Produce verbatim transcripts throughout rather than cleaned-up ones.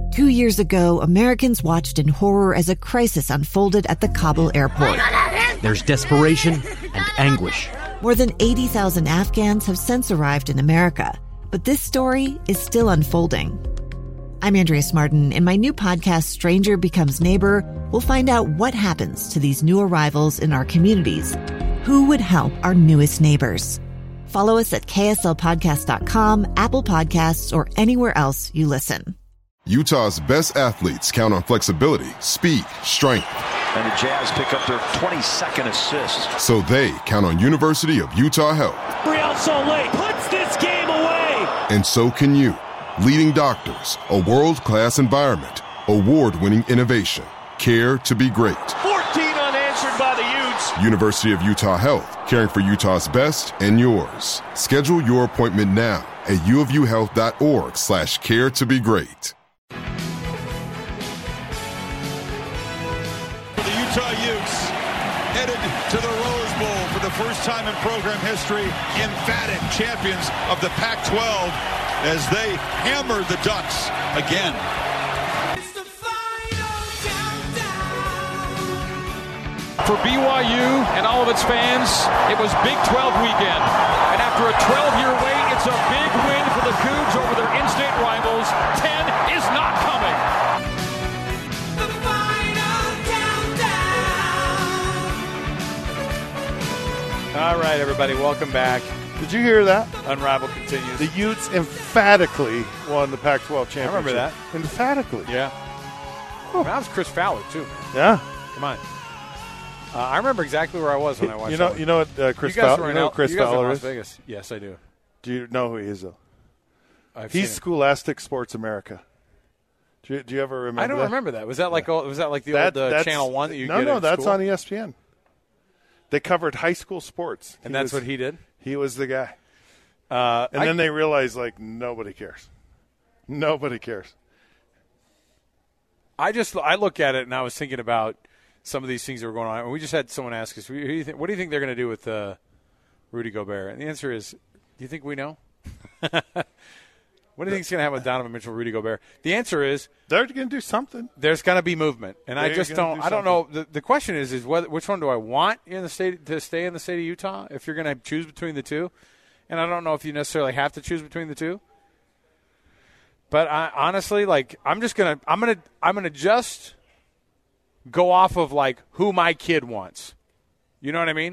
Two years ago, Americans watched in horror as a crisis unfolded at the Kabul airport. There's desperation and anguish. More than eighty thousand Afghans have since arrived in America, but this story is still unfolding. I'm Andrea Martin. In my new podcast, Stranger Becomes Neighbor, we'll find out what happens to these new arrivals in our communities. Who would help our newest neighbors? Follow us at K S L podcast dot com, Apple Podcasts, or anywhere else you listen. Utah's best athletes count on flexibility, speed, strength. And the Jazz pick up their twenty-second assist. So they count on University of Utah Health. Real Soleil puts this game away. And so can you. Leading doctors, a world-class environment, award-winning innovation, care to be great. fourteen unanswered by the Utes. University of Utah Health, caring for Utah's best and yours. Schedule your appointment now at uofuhealth.org slash care to be great. The Utah Utes headed to the Rose Bowl for the first time in program history, emphatic champions of the Pac twelve as they hammer the Ducks again. It's the final countdown. For B Y U and all of its fans, it was Big twelve weekend. And after a twelve-year wait, it's a big win for the Cougs over their in-state rivals. ten is not coming. The final countdown. All right, everybody, welcome back. Did you hear that? Unrivaled continues. The Utes emphatically won the Pac twelve championship. I remember that. Emphatically. Yeah. Oh. That was Chris Fowler, too. Yeah. Come on. Uh, I remember exactly where I was when I watched You know, that. you know what uh, Chris you guys Fowler, were you in know L- who Chris you guys were in Fowler Las is? Vegas. Yes, I do. Do you know who he is, though? I've He's seen Scholastic Sports America. Do you, do you ever remember I don't that? remember that. Was that like Yeah. was that like the That- old uh, that's- Channel One that you no, get No, at that's school? on E S P N. They covered high school sports. And He that's was- what he did? He was the guy. Uh, and I, then they realized, like, nobody cares. Nobody cares. I just I look at it and I was thinking about some of these things that were going on. And we just had someone ask us, who do you think, what do you think they're going to do with uh, Rudy Gobert? And the answer is, do you think we know? What do you think is going to happen with Donovan Mitchell, Rudy Gobert? The answer is they're going to do something. There's going to be movement, and they're I just don't. Do I don't know. The, the question is, is whether, which one do I want in the state to stay in the state of Utah? If you're going to choose between the two, and I don't know if you necessarily have to choose between the two. But I, honestly, like I'm just gonna, I'm gonna, I'm gonna just go off of like who my kid wants. You know what I mean?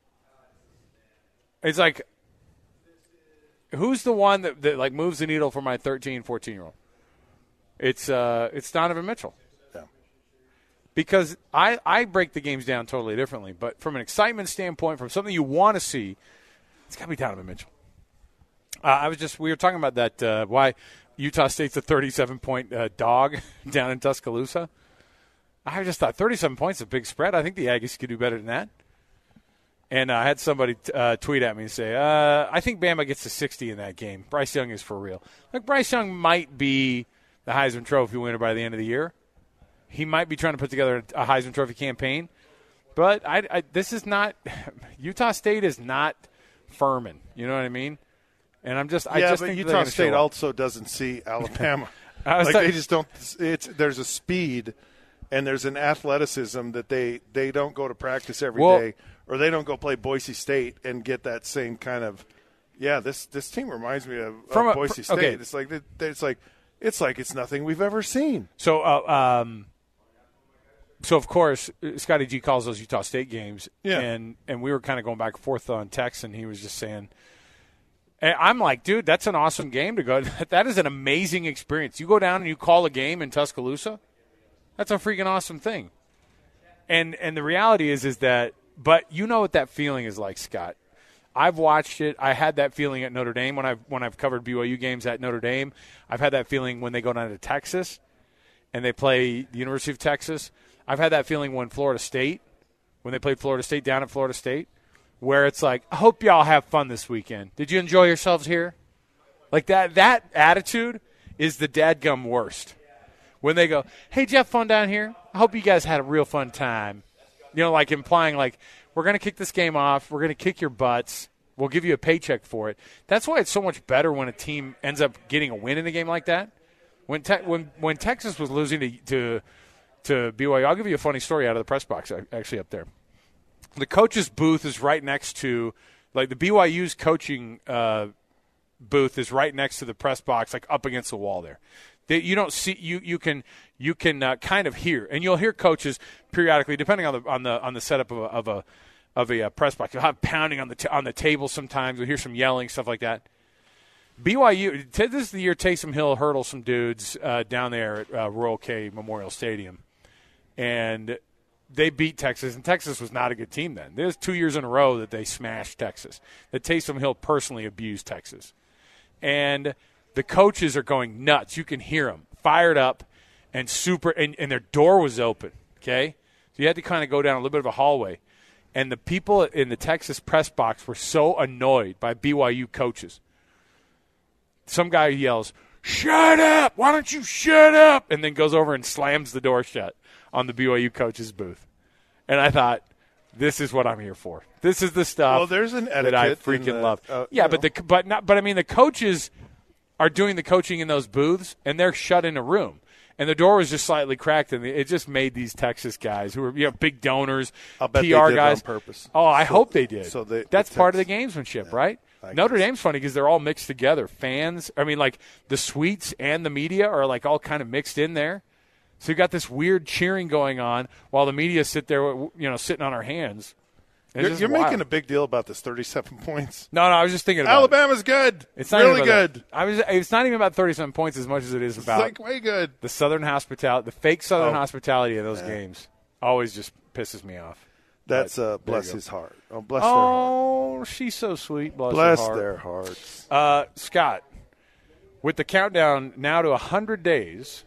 It's like, who's the one that, that like moves the needle for my thirteen, fourteen-year-old? It's uh, it's Donovan Mitchell. Yeah. Because I, I break the games down totally differently. But from an excitement standpoint, from something you want to see, it's got to be Donovan Mitchell. Uh, I was just – we were talking about that, uh, why Utah State's a thirty-seven point uh, dog down in Tuscaloosa. I just thought thirty-seven points is a big spread. I think the Aggies could do better than that. And uh, I had somebody uh, tweet at me and say, uh, I think Bama gets to sixty in that game. Bryce Young is for real. Like, Bryce Young might be the Heisman Trophy winner by the end of the year. He might be trying to put together a Heisman Trophy campaign. But I, I, this is not – Utah State is not Furman. You know what I mean? And I'm just – I yeah, just but think Utah State also doesn't see Alabama. like talking, they just don't – It's there's a speed and there's an athleticism that they, they don't go to practice every well, day, or they don't go play Boise State and get that same kind of – yeah, this this team reminds me of, From of a, Boise State. Okay. It's like it's like it's like it's nothing we've ever seen. So, uh, um, so of course, Scotty G calls those Utah State games, yeah. and and we were kind of going back and forth on text, and he was just saying, and I'm like, dude, that's an awesome game to go. That is an amazing experience. You go down and you call a game in Tuscaloosa. That's a freaking awesome thing. And and the reality is is that, but you know what that feeling is like, Scott. I've watched it. I had that feeling at Notre Dame when I've when I've covered B Y U games at Notre Dame. I've had that feeling when they go down to Texas and they play the University of Texas. I've had that feeling when Florida State, when they played Florida State down at Florida State, where it's like, I hope y'all have fun this weekend. Did you enjoy yourselves here? Like that that attitude is the dadgum worst. When they go, hey, did you have fun down here? I hope you guys had a real fun time. You know, like implying like, we're going to kick this game off. We're going to kick your butts. We'll give you a paycheck for it. That's why it's so much better when a team ends up getting a win in a game like that, When te- when when Texas was losing to, to to B Y U, I'll give you a funny story out of the press box actually up there. The coach's booth is right next to, like the B Y U's coaching uh, booth is right next to the press box, like up against the wall there. They, you don't see you you can you can uh, kind of hear, and you'll hear coaches periodically, depending on the on the on the setup of a of a, of a uh, press box. You'll have pounding on the t- on the table sometimes. You'll hear some yelling, stuff like that. B Y U, this is the year Taysom Hill hurdles some dudes uh, down there at uh, Royal K Memorial Stadium. And they beat Texas, and Texas was not a good team then. There's two years in a row that they smashed Texas, that Taysom Hill personally abused Texas. And the coaches are going nuts. You can hear them, fired up and super, and, and their door was open, okay? So you had to kind of go down a little bit of a hallway. And the people in the Texas press box were so annoyed by B Y U coaches. Some guy yells, "Shut up! Why don't you shut up?" And then goes over and slams the door shut on the B Y U coach's booth. And I thought, this is what I'm here for. This is the stuff well, there's an that I freaking the, love. Uh, yeah, know. but the but not but I mean the coaches are doing the coaching in those booths, and they're shut in a room. And the door was just slightly cracked, and it just made these Texas guys who are you know big donors, I'll bet P R they did guys it on purpose. Oh, I so, hope they did. So they, That's the part of the Texas, gamesmanship, yeah, right? I Notre guess. Dame's funny because they're all mixed together. Fans, I mean, like the suites and the media are like all kind of mixed in there. So you got this weird cheering going on while the media sit there, you know, sitting on our hands. It's You're, just you're wild. making a big deal about this thirty-seven points. No, no, I was just thinking about Alabama's it. good. It's not really even about good. that. I was. It's not even about thirty-seven points as much as it is It's about like way good. the Southern hospitality, the fake Southern Oh. hospitality of those Yeah. games. Always just pisses me off. That's But uh, there bless you go. his heart. Oh, bless their heart. Oh, she's so sweet. Bless, Bless her heart. their hearts. Uh, Scott, with the countdown now to one hundred days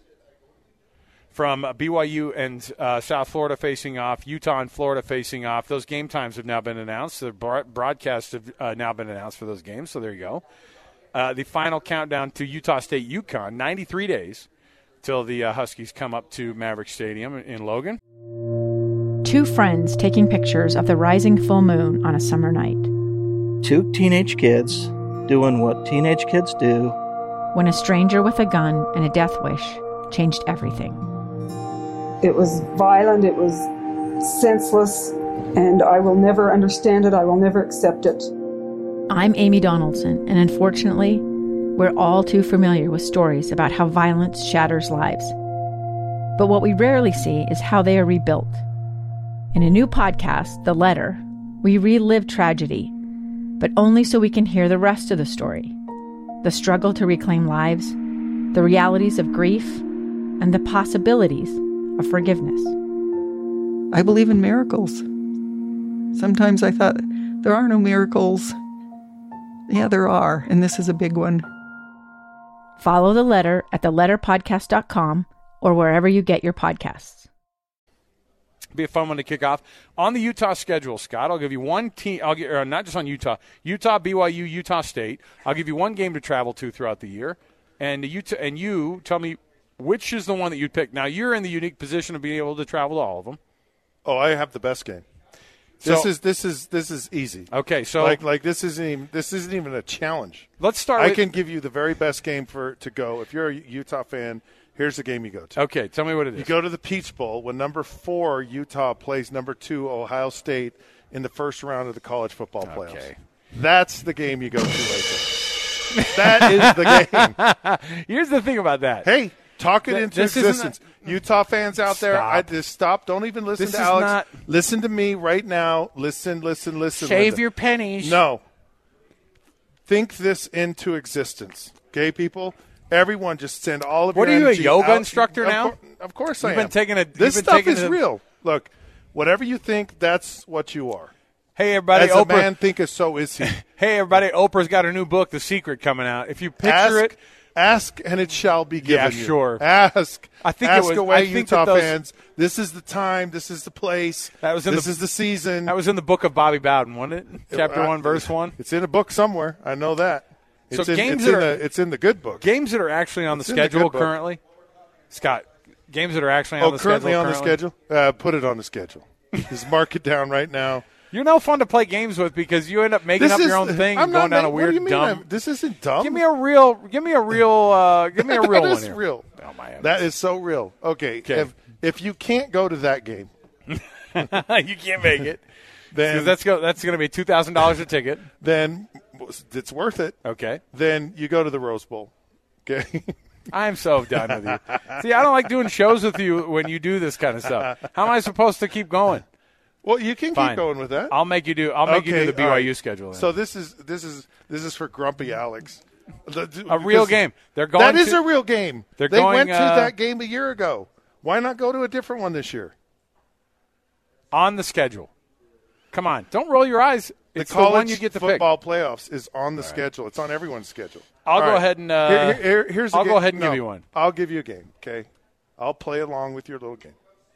from B Y U and uh, South Florida facing off, Utah and Florida facing off, those game times have now been announced. The broad- broadcasts have uh, now been announced for those games, so there you go. Uh, the final countdown to Utah State UConn, ninety-three days till the uh, Huskies come up to Maverick Stadium in Logan. Two friends taking pictures of the rising full moon on a summer night. Two teenage kids doing what teenage kids do. When a stranger with a gun and a death wish changed everything. It was violent, it was senseless, and I will never understand it, I will never accept it. I'm Amy Donaldson, and unfortunately, we're all too familiar with stories about how violence shatters lives. But what we rarely see is how they are rebuilt. In a new podcast, The Letter, we relive tragedy, but only so we can hear the rest of the story. The struggle to reclaim lives, the realities of grief, and the possibilities of forgiveness. I believe in miracles. Sometimes I thought, there are no miracles. Yeah, there are, and this is a big one. Follow The Letter at the letter podcast dot com or wherever you get your podcasts. Be a fun one to kick off on the Utah schedule. Scott, I'll give you one team. I'll get or not just on Utah, Utah, B Y U, Utah State. I'll give you one game to travel to throughout the year, and Utah, and you tell me which is the one that you'd pick. Now you're in the unique position of being able to travel to all of them. Oh, I have the best game. So, this is this is this is easy. Okay, so like like this isn't even this isn't even a challenge. Let's start. I with, can give you the very best game for to go. If you're a Utah fan, here's the game you go to. Okay, tell me what it is. You go to the Peach Bowl when number four Utah plays number two Ohio State in the first round of the college football playoffs. Okay. That's the game you go to right there. That is the game. Here's the thing about that. Hey, talk it Th- into this isn't existence. Utah fans out there, Stop. I just stop. Don't even listen This to is Alex. not- Listen to me right now. Listen, listen, listen. Save Linda. your pennies. No. Think this into existence. Okay, people? Everyone just send all of What your are you, a energy yoga out. instructor of now? cour- of course I You've am. been taking a- This you've been stuff taking is a- real. Look, whatever you think, that's what you are. Hey, everybody. As Oprah, a man thinketh, so is he. Hey, everybody. Oprah's got her new book, The Secret, coming out. If you picture ask, it. Ask, and it shall be given Yeah, you. sure. Ask. I think it ask was- away, I think Utah that those- fans. This is the time. This is the place. That was in this the- is the season. That was in the book of Bobby Bowden, wasn't it? Chapter I- one, verse one. It's in a book somewhere. I know that. So It's in, games it's that in are- the it's in the good book. Games that are actually on It's the in the good schedule book. currently. Scott, games that are actually on Oh, the currently schedule. on the schedule. Uh, put it on the schedule. Just mark it down right now. You're no fun to play games with because you end up making This up is- your own thing I'm and going not down a making- what weird do you mean dumb. I'm- this isn't dumb. Give me a real. Give me a real. Uh, give me a real that one is here. real. Oh my heavens. That is so real. Okay, Okay. if if you can't go to that game, you can't make it. then 'Cause that's go. That's going to be two thousand dollars a ticket. then it's worth it. Okay. Then you go to the Rose Bowl. Okay. I'm so done with you. See, I don't like doing shows with you when you do this kind of stuff. How am I supposed to keep going? Well, you can Fine. keep going with that. I'll make you do. I'll make you do the B Y U all right. schedule. Then. So this is this is this is for Grumpy Alex. The- A real because game. They're going That is to- a real game. They're they going, went to uh, that game a year ago. Why not go to a different one this year? On the schedule. Come on, don't roll your eyes. The It's the, college one you get to pick. football playoffs is on the schedule. It's on everyone's schedule. I'll All go right. ahead and. Uh, Here- here- here's a I'll game. go ahead and No, give you one. I'll give you a game. Okay, I'll play along with your little game.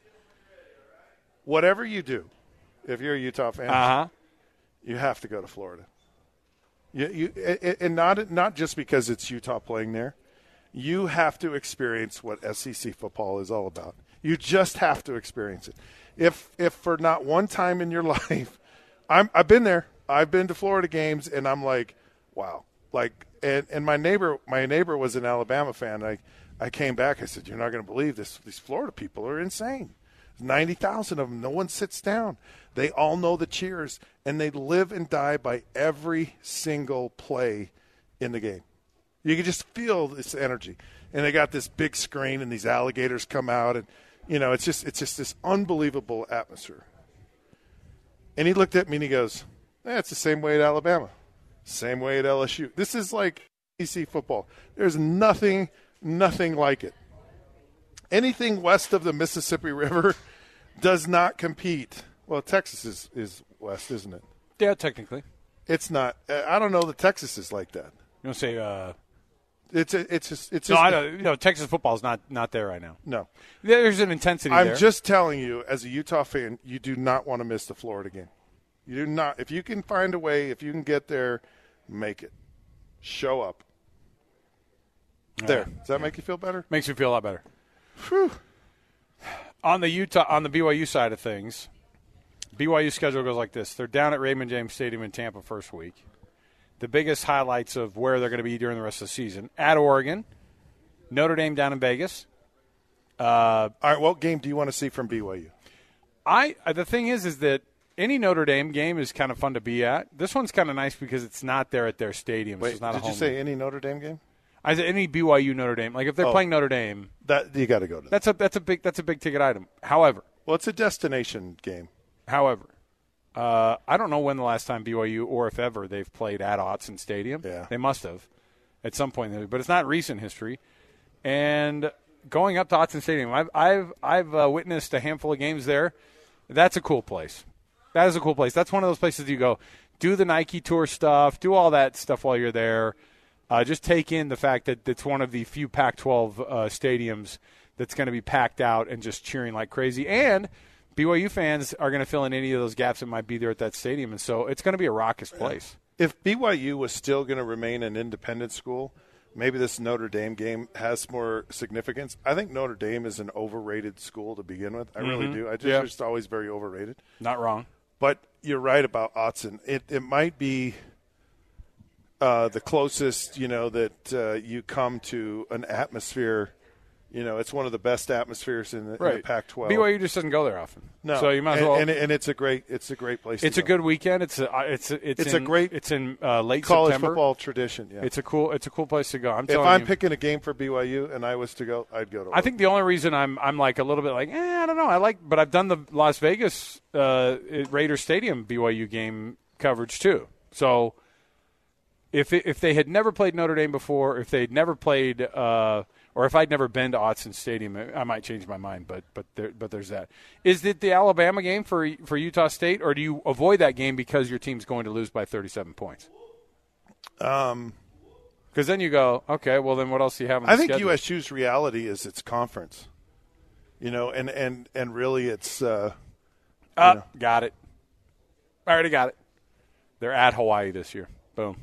Whatever you do, if you're a Utah fan, Uh-huh. you have to go to Florida. You, you, and not not just because it's Utah playing there. You have to experience what S E C football is all about. You just have to experience it. If if for not one time in your life, I'm I've been there. I've been to Florida games, and I'm like, wow. Like, and, and my neighbor my neighbor was an Alabama fan. I I came back. I said, you're not going to believe this. These Florida people are insane. ninety thousand of them. No one sits down. They all know the cheers, and they live and die by every single play in the game. You can just feel this energy. And they got this big screen, and these alligators come out, and, you know, it's just it's just this unbelievable atmosphere. And he looked at me, and he goes, eh, it's the same way at Alabama. Same way at L S U. This is like E C football. There's nothing, nothing like it. Anything west of the Mississippi River does not compete. Well, Texas is, is west, isn't it? Yeah, technically. It's not. I don't know that Texas is like that. You want to say? Uh, It's a, it's just it's no, just, I don't, you know, Texas football is not not there right now. No, there's an intensity. I'm there. just telling you, as a Utah fan, you do not want to miss the Florida game. You do not. If you can find a way, if you can get there, make it. Show up. There. Does that make you feel better? Makes me feel a lot better. Whew. On the Utah, on the B Y U side of things, B Y U schedule goes like this: they're down at Raymond James Stadium in Tampa first week. The biggest highlights of where they're going to be during the rest of the season: at Oregon, Notre Dame down in Vegas. Uh, All right, what game do you want to see from B Y U? I the thing is, is that any Notre Dame game is kind of fun to be at. This one's kind of nice because it's not there at their stadium. Wait, so it's not did a you home say game. any Notre Dame game? I said any B Y U Notre Dame. Like if they're Oh. playing Notre Dame, That you got to go to. That. that's a that's a big that's a big ticket item. However, Well, it's a destination game. However, uh, I don't know when the last time B Y U or if ever they've played at Autzen Stadium. Yeah. They must have at some point, but it's not recent history. And going up to Autzen Stadium, I've I've I've uh, witnessed a handful of games there. That's a cool place. That is a cool place. That's one of those places you go do the Nike Tour stuff, do all that stuff while you're there. Uh, just take in the fact that it's one of the few Pac twelve uh, stadiums that's going to be packed out and just cheering like crazy. And B Y U fans are going to fill in any of those gaps that might be there at that stadium. And so it's going to be a raucous place. If B Y U was still going to remain an independent school, maybe this Notre Dame game has more significance. I think Notre Dame is an overrated school to begin with. I really Mhm. do. I just Yeah. just always very overrated. Not wrong. But you're right about Autzen. It it might be uh, the closest, you know, that uh, you come to an atmosphere. You know, it's one of the best atmospheres in the, in the Pac twelve. B Y U just doesn't go there often. No, So you might as and, well. and, and it's a great it's a great place. It's to a go. good weekend. It's a it's a, it's, It's in, a great it's in uh, late college September. football tradition. Yeah, It's a cool it's a cool place to go. I'm if telling I'm you. picking a game for B Y U and I was to go, I'd go to. I think the only reason I'm I'm like a little bit like eh, I don't know I like but I've done the Las Vegas uh, Raiders Stadium B Y U game coverage too. So if it, if they had never played Notre Dame before, if they'd never played uh, or if I'd never been to Autzen Stadium, I might change my mind. But but there, but there's that. Is it the Alabama game for for Utah State, or do you avoid that game because your team's going to lose by thirty-seven points? Um, because then you go, okay, well then what else do you have on the I think schedule? U S U's reality is its conference. You know, and and and really, it's. Uh, you Uh, know. got it. I already got it. They're at Hawaii this year. Boom.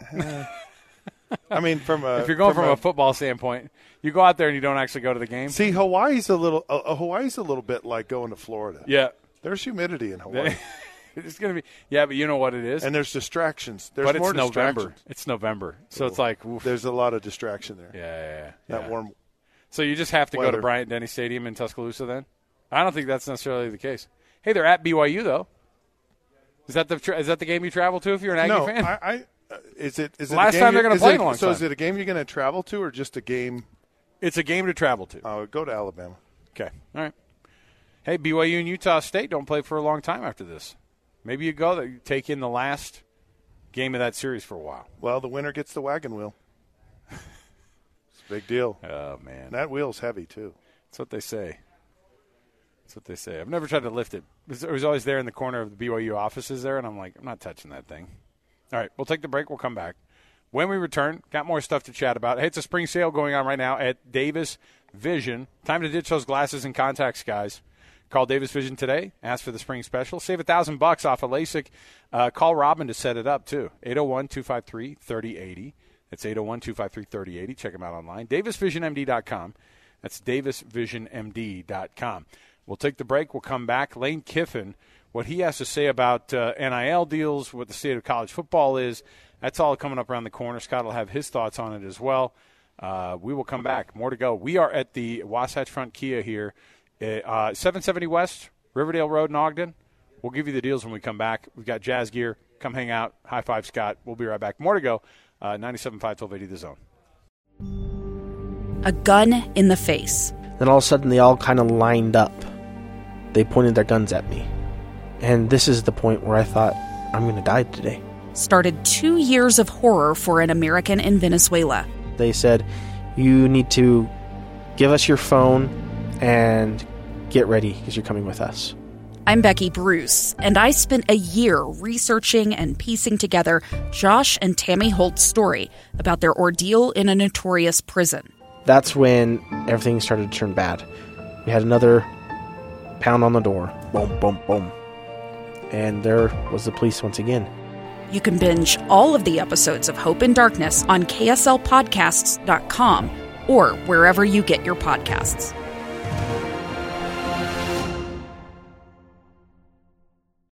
I mean, from a if you're going from, from a, a- football standpoint, you go out there and you don't actually go to the game. See, Hawaii's a little. Uh, Hawaii's a little bit like going to Florida. Yeah. There's humidity in Hawaii. It's going to be – yeah, but you know what it is? And there's distractions. There's but more it's November. distractions. It's November. So Ooh. it's like oof. There's a lot of distraction there. Yeah, yeah, yeah. That yeah. warm So you just have to weather. go to Bryant-Denny Stadium in Tuscaloosa then? I don't think that's necessarily the case. Hey, they're at B Y U, though. Is that the tra- is that the game you travel to if you're an Aggie no, fan? I, I uh, is it is it Last a game time they're you- going to is play it, in a long So time. is it a game you're going to travel to or just a game? It's a game to travel to. Oh, go to Alabama. Okay. All right. Hey, B Y U and Utah State don't play for a long time after this. Maybe you go there, you take in the last game of that series for a while. Well, the winner gets the wagon wheel. It's a big deal. Oh, man. That wheel's heavy, too. That's what they say. That's what they say. I've never tried to lift it. It was, it was always there in the corner of the B Y U offices there, and I'm like, I'm not touching that thing. All right, we'll take the break. We'll come back. When we return, got more stuff to chat about. Hey, it's a spring sale going on right now at Davis Vision. Time to ditch those glasses and contacts, guys. Call Davis Vision today. Ask for the spring special. Save a thousand bucks off of LASIK. Uh, call Robin to set it up, too. eight oh one, two five three, three oh eight oh. That's eight oh one, two five three, three oh eight oh. Check them out online. davis vision m d dot com. That's davis vision m d dot com. We'll take the break. We'll come back. Lane Kiffin, what he has to say about uh, N I L deals, what the state of college football is, that's all coming up around the corner. Scott will have his thoughts on it as well. Uh, we will come back. More to go. We are at the Wasatch Front Kia here, uh, seven seventy West, Riverdale Road in Ogden. We'll give you the deals when we come back. We've got Jazz Gear. Come hang out. High five, Scott. We'll be right back. More to go. Uh, ninety-seven point five, twelve eighty The Zone. A gun in the face. Then all of a sudden they all kind of lined up. They pointed their guns at me. And this is the point where I thought, I'm going to die today. Started two years of horror for an American in Venezuela. They said, you need to give us your phone and get ready because you're coming with us. I'm Becky Bruce, and I spent a year researching and piecing together Josh and Tammy Holt's story about their ordeal in a notorious prison. That's when everything started to turn bad. We had another pound on the door. Boom, boom, boom. And there was the police once again. You can binge all of the episodes of Hope in Darkness on K S L podcasts dot com or wherever you get your podcasts.